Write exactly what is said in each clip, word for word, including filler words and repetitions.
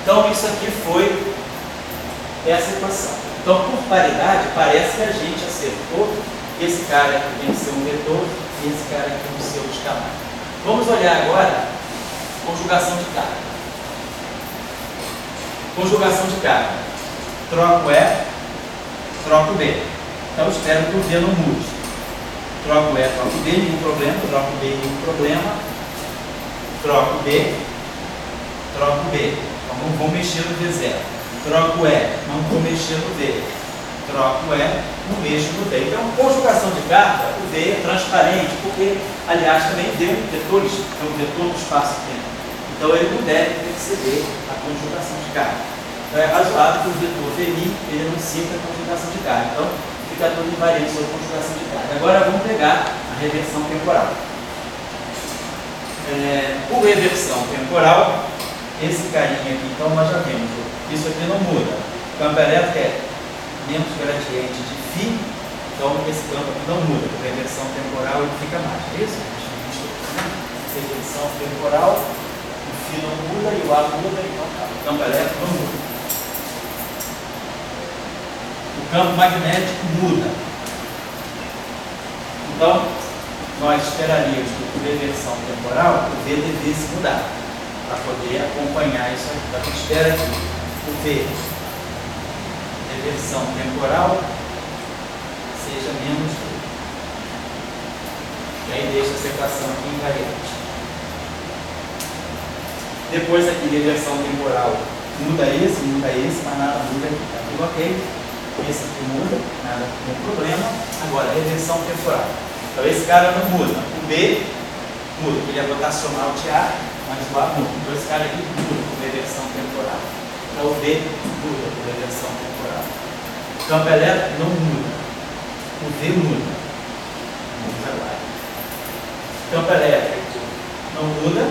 Então isso aqui foi essa equação. Então por paridade parece que a gente acertou que esse cara aqui tem que ser um vetor e esse cara aqui tem que ser um escalar. Vamos olhar agora conjugação de carga. Conjugação de carga. Troco E, troco B. Então espero que o V não mude. Troco E, troco B, nenhum problema. Troco B, nenhum problema. Troco B, troco B. Então não vou mexer no V zero. Troco E, não vou mexer no V. Troco E, não mexo no V. Então, conjugação de carga, o V é transparente, porque, aliás, também deu vetores, é um vetor do espaço-tempo. Então, ele não deve exceder a conjugação de carga. Então, é razoável que o vetor V I ele não cita a conjugação de carga. Então, fica tudo invariante sobre a conjugação de carga. Agora, vamos pegar a reversão temporal. É, por reversão temporal, esse carinha aqui, então, nós já vimos. Isso aqui não muda. O campo elétrico é menos gradiente de φ, então esse campo aqui não muda. Por reversão temporal, ele fica mais. É isso? Reversão temporal. O φ não muda e o A muda, então tá. O campo elétrico não muda. O campo magnético muda. Então, nós esperaríamos que por reversão temporal o V devesse mudar, para poder acompanhar isso aqui. Então, a gente espera que o V, reversão temporal, seja menos V. E aí deixa essa equação aqui invariante. Depois aqui, reversão temporal, muda esse, muda esse, mas nada muda aqui. Tá tudo ok? Esse aqui muda, nada, não tem problema. Agora, reversão temporal. Então esse cara não muda. O B muda, porque ele é rotacional de A, mas o A muda. Então esse cara aqui muda por reversão temporal. Então o B muda por reversão temporal. O campo elétrico não muda. O V muda. Vamos agora. O campo elétrico não muda,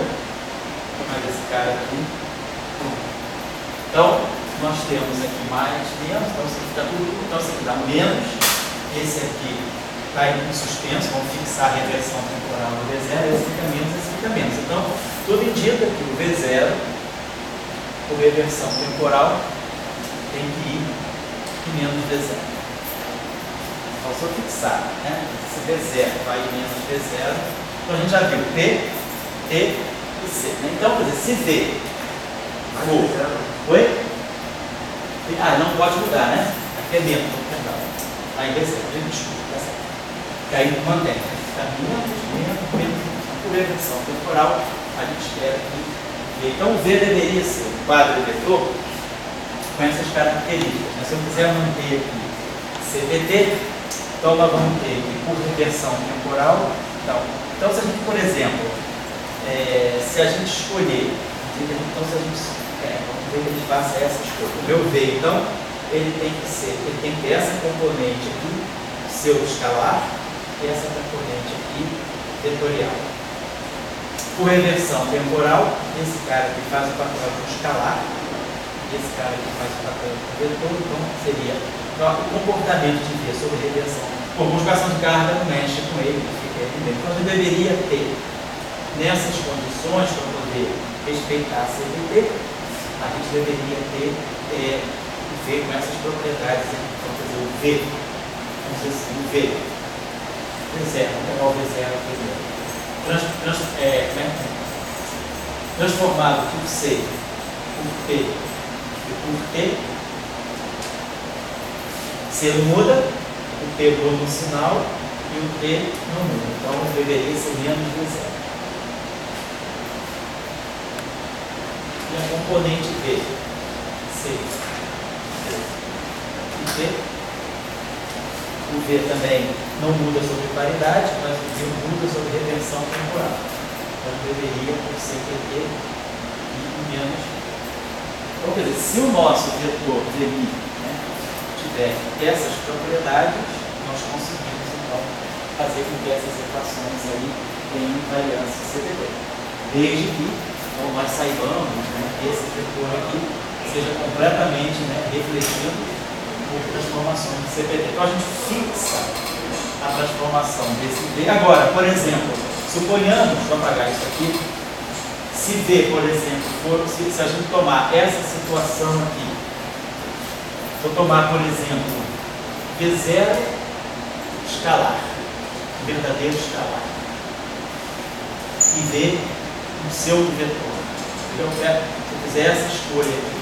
mas esse cara aqui muda. Então, nós temos aqui mais, menos, então isso aqui fica tudo, então isso aqui dá menos, esse aqui está em suspenso, vamos fixar a reversão temporal no V zero, esse fica menos, esse fica menos. Então, tudo indica que o V zero, por reversão temporal, tem que ir em menos V zero. Então, só fixar, né? Se V zero vai em menos V zero, então a gente já viu P, T e C. Né? Então, quer dizer, se V for... Oi? Ah, não pode mudar, né? Aqui é menos, perdão. Aí V zero, a gente desculpa, tá certo. E aí mantém, fica menos, menos, menos. Por reversão temporal, a gente espera que... Então, o V deveria ser um quadro vetor com essas características. Mas se eu quiser manter aqui C V T, então nós vamos ter aqui por reversão temporal. Então, então se a gente, por exemplo, é, se a gente escolher, então se a gente... É, vamos ver que ele faça essa escolha. O meu V, então, ele tem que ser, ele tem que ter essa componente aqui, seu escalar, e essa componente aqui, vetorial. Por reversão temporal, esse cara aqui faz o papel do escalar, e esse cara aqui faz o papel do vetor, então seria então, o comportamento de V sobre reversão. Por conjugação de carga não mexe com ele, fica aqui dentro. Então, a gente deveria ter, nessas condições, para poder respeitar a C V T, a gente deveria ter é, o V com essas propriedades aqui. Então, quer dizer, o V, vamos dizer assim, o V, V zero, vamos pegar o V zero primeiro. Trans, trans, é, né? Transformado por C, por P e por T. C não muda, o P muda no sinal e o T não muda. Então, deveria ser menos V zero. E a componente V, C, e T. O V também não muda sobre paridade, mas o V muda sobre reversão temporal. Então deveria, por C Q T, ir menos. Então, quer dizer, se o nosso vetor V I, né, tiver essas propriedades, nós conseguimos então fazer com que essas equações aí tenham invariância C V T. Desde que então, nós saibamos, né, que esse vetor aqui seja completamente, né, refletido por transformações de C P T. Então, a gente fixa a transformação desse V. Agora, por exemplo, suponhamos, vou apagar isso aqui, se V, por exemplo, for, se, se a gente tomar essa situação aqui, vou tomar, por exemplo, V zero escalar, verdadeiro escalar, e V um pseudo-vetor. Então, se eu fizer essa escolha aqui,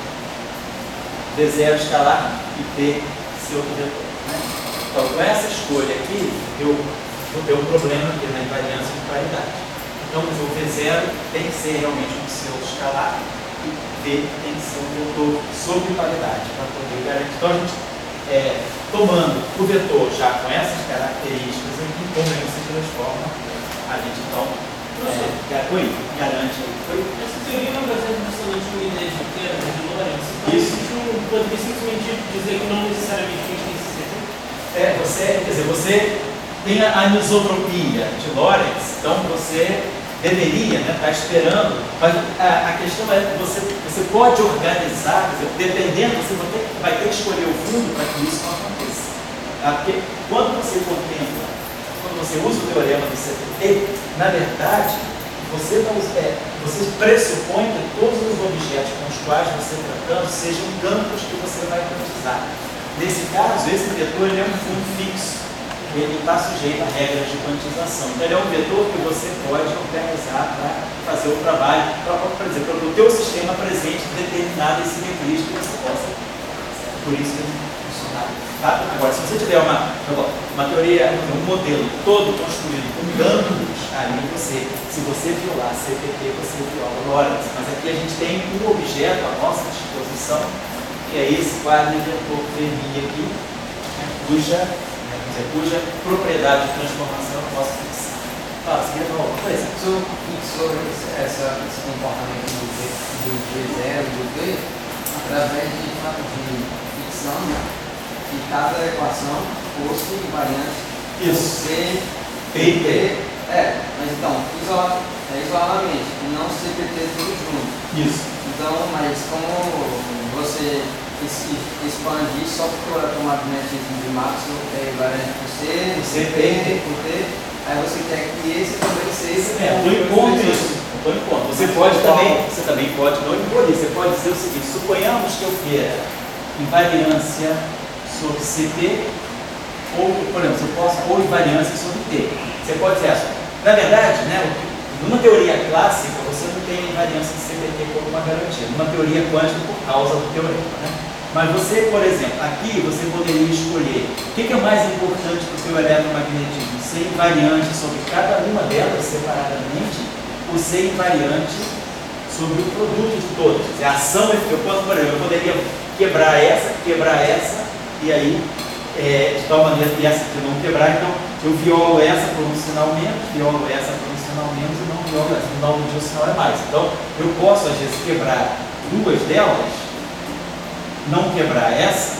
V zero escalar e P pseudo-vetor. Né? Então, com essa escolha aqui, eu vou ter um problema aqui na invariância de paridade. Então, o V zero tem que ser realmente um pseudo escalar e V tem que ser um vetor sobre paridade para poder garantir. Então, a gente, é, tomando o vetor já com essas características aqui, como ele se transforma, a gente então é, garante, garante aí. Foi? Essa teoria não baseada justamente numa ideia de inteira, de Lorentz. Então, Isso. a gente não poderia simplesmente dizer que não necessariamente a gente tem esse ser. É, você, quer dizer, você tem a anisotropia de Lorentz, então você deveria estar, né, tá esperando, mas a, a questão é que você, você pode organizar, quer dizer, dependendo, você vai ter, vai ter que escolher o fundo para que isso não aconteça. Tá? Porque quando você contempla, quando você usa o teorema do C P T, na verdade, você, não, é, você pressupõe que todos os objetos com os quais você está tratando sejam campos que você vai quantizar. Nesse caso, esse vetor ele é um fundo fixo. Ele está sujeito a regras de quantização. Então, ele é um vetor que você pode organizar para fazer o trabalho, para, por exemplo, para o teu sistema presente determinada e simetria que você possa. Por isso que ele funciona. Tá? Agora, se você tiver uma, uma teoria, um modelo todo construído com gângulos, aí você, se você violar C P T, você viola Lorentz. Mas aqui a gente tem um objeto à nossa disposição, que é esse quadro de vetor Fermi aqui, né, cuja cuja propriedade de transformação eu posso fixar. Fala, você queria falar alguma coisa? Isso fixou essa, esse comportamento do V, do V zero e do V através de, de ficção, né? Que cada equação fosse invariante Isso. C, P e T. É, mas então, isola, é isoladamente, e não C P T tudo junto. Isso. Então, mas como você esse, expandir só porque o eletromagnetismo de Maxwell é invariante por C, C, P, por T, aí você quer que esse também seja. É, não impondo isso. Não impondo. Você pode também, você também pode não impor isso. Você pode dizer o seguinte: suponhamos que eu queira invariância sobre C P, ou, por exemplo, eu posso, ou invariância sobre T. Você pode dizer assim. Na verdade, né, numa teoria clássica, você não tem invariância de C P T como uma garantia. Numa teoria quântica, por causa do teorema. Né? Mas você, por exemplo, aqui você poderia escolher o que é mais importante para o seu eletromagnetismo: ser invariante sobre cada uma delas separadamente, ou ser invariante sobre o produto de todas. A ação, eu, por exemplo, eu poderia quebrar essa, quebrar essa, e aí, é, de tal maneira que essa aqui não quebrar, então eu violo essa por um sinal menos, violo essa por um sinal menos e não violo essa, no final do dia o sinal é mais. Então, eu posso, às vezes, quebrar duas delas, não quebrar essa,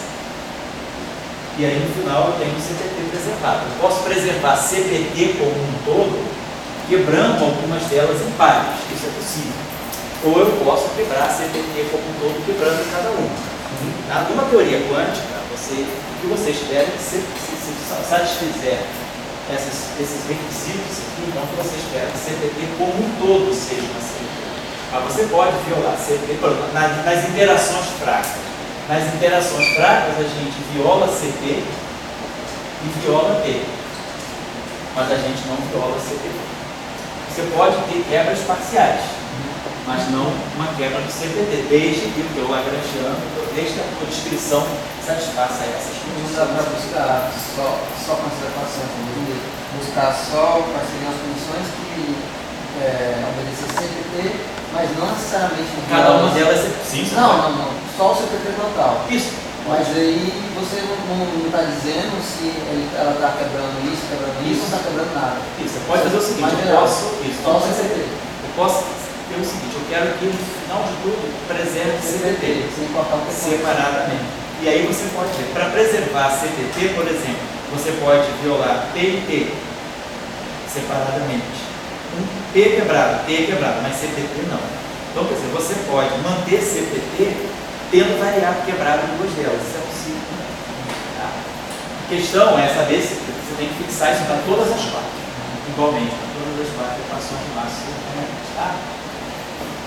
e aí no final eu tenho o C P T preservado. Eu posso preservar C P T como um todo, quebrando algumas delas em pares, isso é possível. Ou eu posso quebrar C P T como um todo, quebrando cada uma. Tá? Numa teoria quântica, você, o que vocês tiverem, se, se, se satisfizer essas, esses requisitos aqui, então que vocês querem que C P T como um todo seja uma C P T. Mas você pode violar C P T, por exemplo, nas, nas interações fracas. Nas interações fracas, a gente viola C P e viola T. Mas a gente não viola C P T. Você pode ter quebras parciais, mas não uma quebra do C P T, desde que o teu Lagrangiano, desde que a tua descrição satisfaça essas Não condições. dá para buscar só, só com essa equação, buscar só quais seriam as condições que é, obedecer C P T, mas não necessariamente. Cada uma delas é sim, você Não, pode. não, não. Só o C P T total. Isso. Mas aí você não está dizendo se ele, ela está quebrando isso, quebrando isso, não está quebrando nada. Isso. Você pode fazer o seguinte: Mas eu geral, posso. Isso. Só o C P T. Eu posso ter o seguinte: eu quero que no final de tudo preserve C P T sem importar o que for. separadamente. E aí você pode ver, para preservar C P T, por exemplo, você pode violar P e T separadamente. Um P quebrado, T quebrado, mas C P T não. Então, quer dizer, você pode manter C P T tendo variado quebrado em duas delas. Isso é possível. Tá? A questão é saber se você tem que fixar isso para todas as quatro, igualmente, para todas as quatro equações máximas. Tá?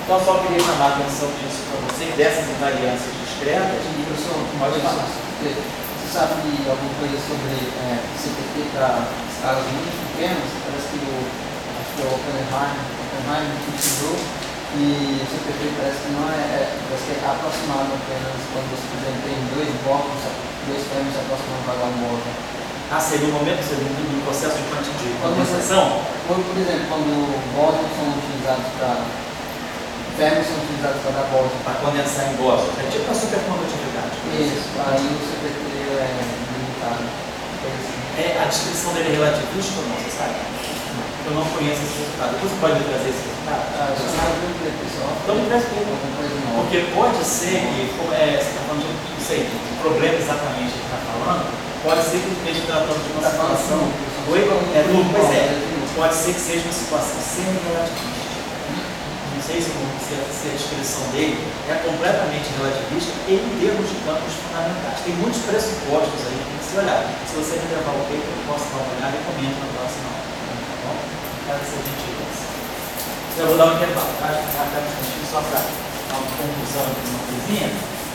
Então, só queria chamar a atenção disso para vocês, dessas invariâncias discretas. E, professor, Pode falar. Você sabe alguma coisa sobre é, C P T para escalas muito pequenas? Parece que o, acho que é o Oppenheim, Oppenheim que estudou, e o C P T parece que não é, é, parece que é aproximado apenas quando você, por exemplo, tem dois blocos, dois termos se aproximando para dar um bloco. Ah, seria o momento do processo de quanti- de Quando você- condensação? Por, por exemplo, quando bósons são utilizados para. Férmions são utilizados para dar bóson. Para condensar em bóson. É tipo a supercondutividade. Isso, aí o C P T é limitado. Coisa assim. É, a descrição dele é relativista ou não, você sabe? Eu não conheço esse resultado. Depois você pode me trazer esse resultado? Ah, eu só não vi pessoal. Então me traz tudo. Alguma coisa nova. Porque pode ser que, como é, você está falando de, não sei, de problema exatamente que está falando, pode ser que esteja tratando de uma Tá falando situação. assim, Oi? É, tudo pois bom, é. né? Pode ser que seja uma situação semi-relativista. Não sei se, se, a, se a descrição dele é completamente relativista em termos de campos fundamentais. Tem muitos pressupostos aí que tem que se olhar. Se você me levar o paper, eu posso dar uma olhada e comento na próxima aula. Tá bom? Para ser gentileza. Eu vou dar um intervalo, tá? Já está um só para dar uma conclusão aqui de uma coisinha.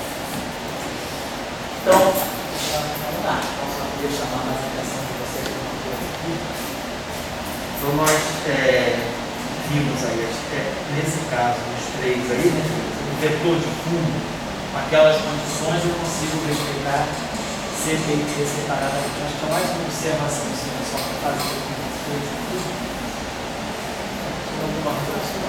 Então, vamos lá. Então, só queria chamar mais a atenção de vocês para uma coisa aqui. Então, nós é, vimos aí, é, nesse caso, os três aí, né, o vetor de fundo, com aquelas condições eu consigo respeitar C P I separadamente. Acho que é mais uma observação, assim, é só para fazer aqui umas coisas aqui. Alguma coisa?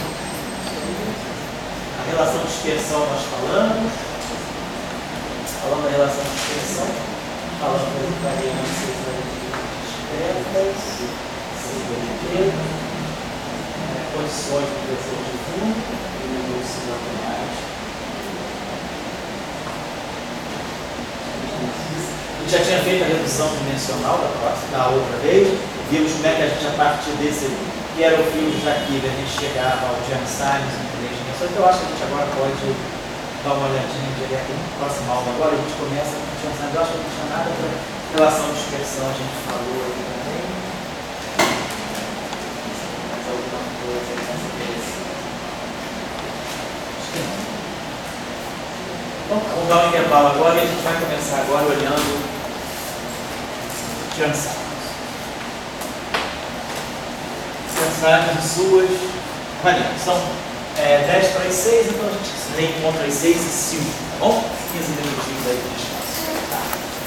A relação de dispersão nós falamos. Falando da relação de dispersão, falando das variâncias discretas, C P T, condições do vetor de fundo e dos sinatorais. A gente já tinha feito a redução dimensional da, próxima, da outra vez, vimos como é que a gente, a partir desse que era o fio de Jaquiba, a gente chegava ao James Simons em três dimensões. Então eu acho que a gente agora pode dar uma olhadinha direto na próxima aula. Agora a gente começa com o James Simons. Eu acho que não tinha nada para relação de dispersão, a gente falou aqui também. Mais alguma coisa nessa direção? Acho que não. Então, vamos dar um intervalo agora e a gente vai começar agora olhando James Simons. Pensar em suas variantes. São é, dez para as seis, então a gente reencontra as seis e cinco, tá bom? quinze minutinhos aí de descanso.